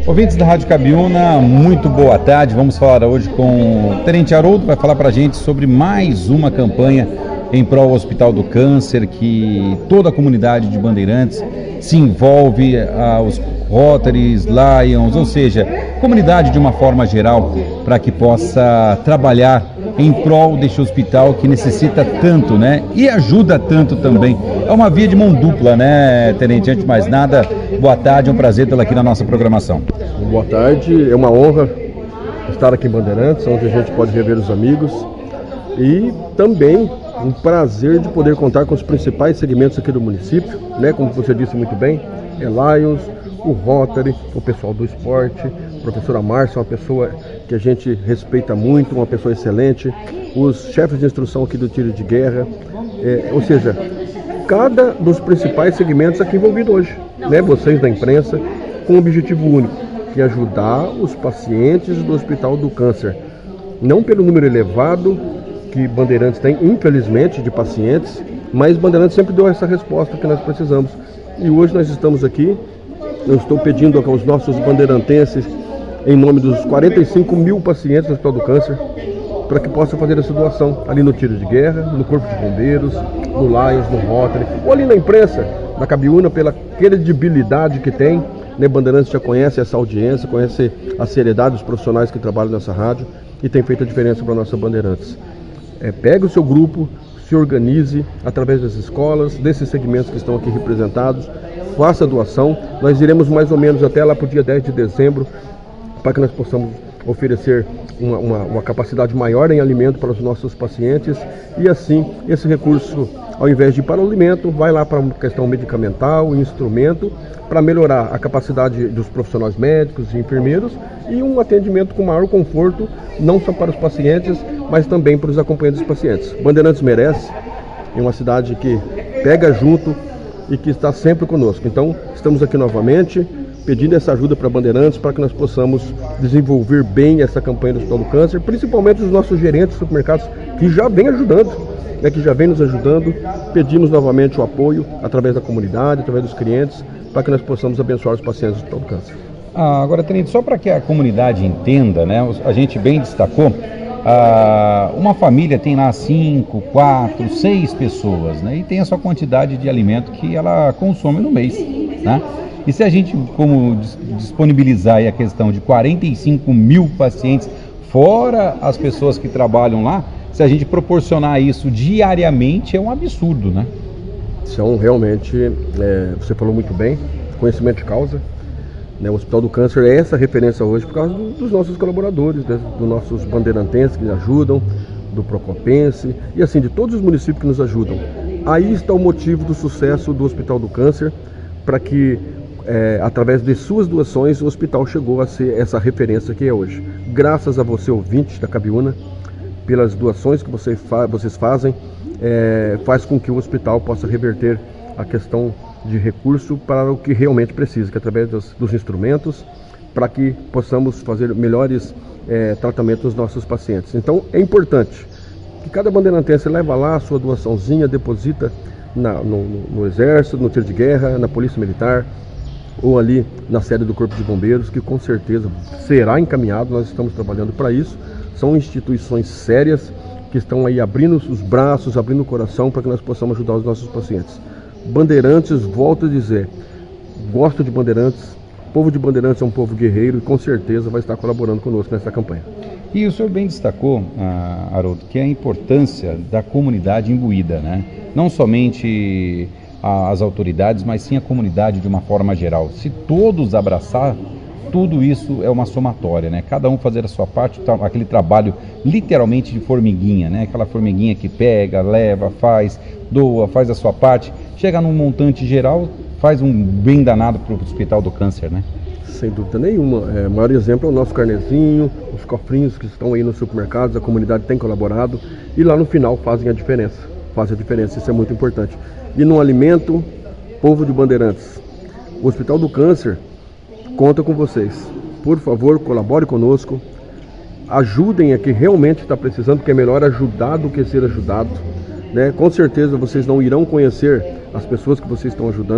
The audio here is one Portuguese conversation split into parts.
Ouvintes da Rádio Cabiúna, muito boa tarde. Vamos falar hoje com o Tenente Haroldo, vai falar para a gente sobre mais uma campanha em prol do Hospital do Câncer, que toda a comunidade de Bandeirantes se envolve, os Rotaries, Lions, ou seja, comunidade de uma forma geral, para que possa trabalhar em prol deste hospital que necessita tanto, né? E ajuda tanto também. É uma via de mão dupla, né, Tenente? Antes de mais nada, boa tarde, é um prazer tê-lo aqui na nossa programação. Boa tarde, é uma honra estar aqui em Bandeirantes, onde a gente pode rever os amigos, e também um prazer de poder contar com os principais segmentos aqui do município, né? Como você disse muito bem, é Lions, o Rotary, o pessoal do esporte, a professora Márcia, uma pessoa que a gente respeita muito, uma pessoa excelente, os chefes de instrução aqui do tiro de guerra, ou seja, cada dos principais segmentos aqui envolvido hoje, né? Vocês da imprensa, com um objetivo único, que é ajudar os pacientes do Hospital do Câncer, não pelo número elevado que Bandeirantes tem, infelizmente, de pacientes, mas Bandeirantes sempre deu essa resposta que nós precisamos. E hoje nós estamos aqui, eu estou pedindo aos nossos bandeirantenses, em nome dos 45 mil pacientes do Hospital do Câncer, para que possam fazer essa doação ali no tiro de guerra, no Corpo de Bombeiros, no Lions, no Rotary, ou ali na imprensa, na Cabiúna, pela credibilidade que tem, né? Bandeirantes já conhece essa audiência, conhece a seriedade dos profissionais que trabalham nessa rádio e tem feito a diferença para a nossa Bandeirantes. Pegue o seu grupo, se organize através das escolas, desses segmentos que estão aqui representados, faça a doação. Nós iremos mais ou menos até lá para o dia 10 de dezembro, para que nós possamos oferecer uma capacidade maior em alimento para os nossos pacientes, e assim esse recurso, ao invés de ir para o alimento, vai lá para uma questão medicamental, instrumento, para melhorar a capacidade dos profissionais médicos e enfermeiros e um atendimento com maior conforto, não só para os pacientes, mas também para os acompanhantes dos pacientes. Bandeirantes merece, é uma cidade que pega junto e que está sempre conosco. Então, estamos aqui novamente pedindo essa ajuda para Bandeirantes, para que nós possamos desenvolver bem essa campanha do Hospital do Câncer, principalmente os nossos gerentes de supermercados, que já vêm ajudando, né, que já vem nos ajudando. Pedimos novamente o apoio através da comunidade, através dos clientes, para que nós possamos abençoar os pacientes do Hospital do Câncer. Agora, Tenente, só para que a comunidade entenda, né, a gente bem destacou, uma família tem lá 5, 4, 6 pessoas, né, e tem a sua quantidade de alimento que ela consome no mês, né? E se a gente como disponibilizar aí a questão de 45 mil pacientes, fora as pessoas que trabalham lá, se a gente proporcionar isso diariamente, é um absurdo, né? São realmente, você falou muito bem, conhecimento de causa, né? O Hospital do Câncer é essa referência hoje por causa dos nossos colaboradores, né? Dos nossos bandeirantenses que nos ajudam, do Procopense e assim, de todos os municípios que nos ajudam. Aí está o motivo do sucesso do Hospital do Câncer, para que através de suas doações o hospital chegou a ser essa referência que é hoje. Graças a você, ouvinte da Cabiúna, pelas doações que vocês fazem, faz com que o hospital possa reverter a questão de recurso para o que realmente precisa, que é através dos instrumentos, para que possamos fazer melhores tratamentos dos nossos pacientes. Então é importante que cada bandeirantense leva lá a sua doaçãozinha, deposita no Exército, no tiro de guerra, na Polícia Militar, ou ali na sede do Corpo de Bombeiros, que com certeza será encaminhado. Nós estamos trabalhando para isso. São instituições sérias que estão aí abrindo os braços, abrindo o coração para que nós possamos ajudar os nossos pacientes. Bandeirantes, volto a dizer, gosto de Bandeirantes, o povo de Bandeirantes é um povo guerreiro e com certeza vai estar colaborando conosco nessa campanha. E o senhor bem destacou, Haroldo, que é a importância da comunidade imbuída, né? Não somente as autoridades, mas sim a comunidade de uma forma geral. Se todos abraçar, tudo isso é uma somatória, né? Cada um fazer a sua parte, aquele trabalho literalmente de formiguinha, né? Aquela formiguinha que pega, leva, faz, doa, faz a sua parte, chega num montante geral, faz um bem danado para o Hospital do Câncer, né? Sem dúvida nenhuma. O maior exemplo é o nosso carnezinho, os cofrinhos que estão aí nos supermercados, a comunidade tem colaborado e lá no final fazem a diferença. Fazem a diferença, isso é muito importante. E no alimento, povo de Bandeirantes, o Hospital do Câncer conta com vocês. Por favor, colabore conosco, ajudem a quem realmente está precisando, porque é melhor ajudar do que ser ajudado, né? Com certeza vocês não irão conhecer as pessoas que vocês estão ajudando,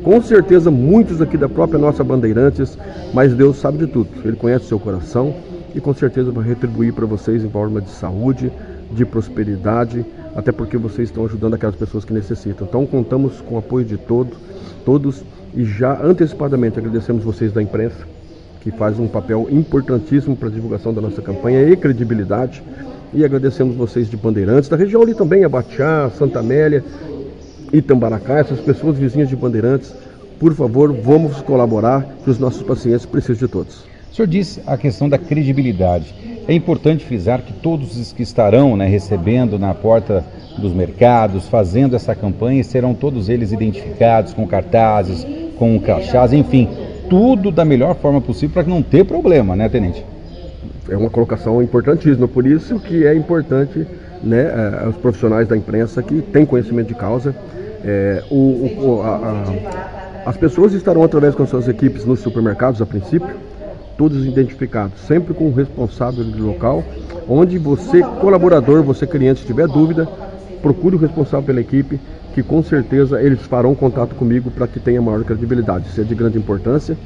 Com certeza muitos aqui da própria nossa Bandeirantes, mas Deus sabe de tudo, Ele conhece o seu coração e com certeza vai retribuir para vocês em forma de saúde, de prosperidade, até porque vocês estão ajudando aquelas pessoas que necessitam. Então contamos com o apoio de todos e já antecipadamente agradecemos vocês da imprensa, que faz um papel importantíssimo para a divulgação da nossa campanha e credibilidade, e agradecemos vocês de Bandeirantes, da região ali também, Abaxá, Santa Amélia, Itambaracá, essas pessoas vizinhas de Bandeirantes, por favor, vamos colaborar, que os nossos pacientes precisam de todos. O senhor disse a questão da credibilidade. É importante frisar que todos os que estarão, né, recebendo na porta dos mercados, fazendo essa campanha, serão todos eles identificados com cartazes, com crachás, enfim, tudo da melhor forma possível para não ter problema, né, tenente? É uma colocação importantíssima, por isso que é importante, né, os profissionais da imprensa que têm conhecimento de causa. As pessoas estarão através com suas equipes nos supermercados a princípio, todos identificados, sempre com o responsável do local, onde você, colaborador, você cliente, se tiver dúvida, procure o responsável pela equipe, que com certeza eles farão contato comigo para que tenha maior credibilidade. Isso é de grande importância.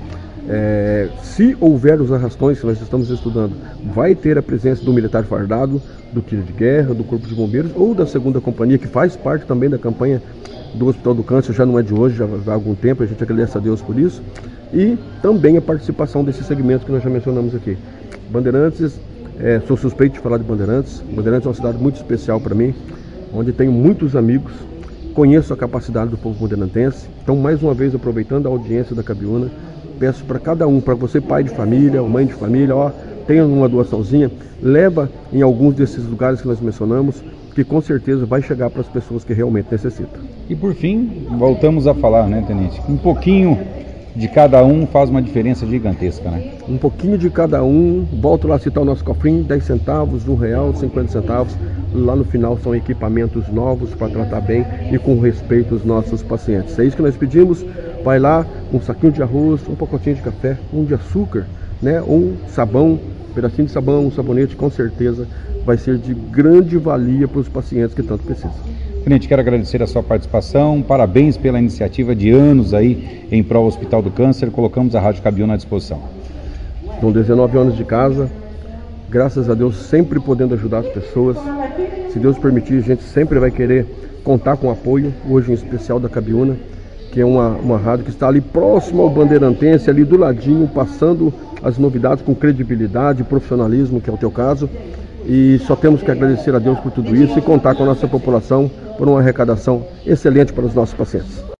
Se houver os arrastões que nós estamos estudando, vai ter a presença do militar fardado, do tiro de guerra, do Corpo de Bombeiros ou da 2ª Companhia, que faz parte também da campanha do Hospital do Câncer, já não é de hoje, já há algum tempo, a gente agradece a Deus por isso. E também a participação desses segmentos que nós já mencionamos aqui. Bandeirantes, sou suspeito de falar de Bandeirantes. Bandeirantes é uma cidade muito especial para mim, onde tenho muitos amigos, conheço a capacidade do povo bandeirantense. Então, mais uma vez, aproveitando a audiência da Cabiúna, peço para cada um, para você pai de família, ou mãe de família, tenha uma doaçãozinha, leva em alguns desses lugares que nós mencionamos, que com certeza vai chegar para as pessoas que realmente necessitam. E por fim, voltamos a falar, né, tenente? Um pouquinho de cada um faz uma diferença gigantesca, né? Um pouquinho de cada um, volto lá a citar o nosso cofrinho, 10 centavos, R$1, 50 centavos, lá no final são equipamentos novos para tratar bem e com respeito os nossos pacientes. É isso que nós pedimos, vai lá, um saquinho de arroz, um pacotinho de café, um de açúcar, né? Um sabão, um pedacinho de sabão, um sabonete, com certeza vai ser de grande valia para os pacientes que tanto precisam. Tenente, quero agradecer a sua participação, parabéns pela iniciativa de anos aí em prol do Hospital do Câncer, colocamos a Rádio Cabiúna à disposição. São 19 anos de casa, graças a Deus sempre podendo ajudar as pessoas, se Deus permitir a gente sempre vai querer contar com o apoio, hoje em especial da Cabiúna, que é uma rádio que está ali próximo ao Bandeirantense, ali do ladinho, passando as novidades com credibilidade, profissionalismo, que é o teu caso. E só temos que agradecer a Deus por tudo isso e contar com a nossa população por uma arrecadação excelente para os nossos pacientes.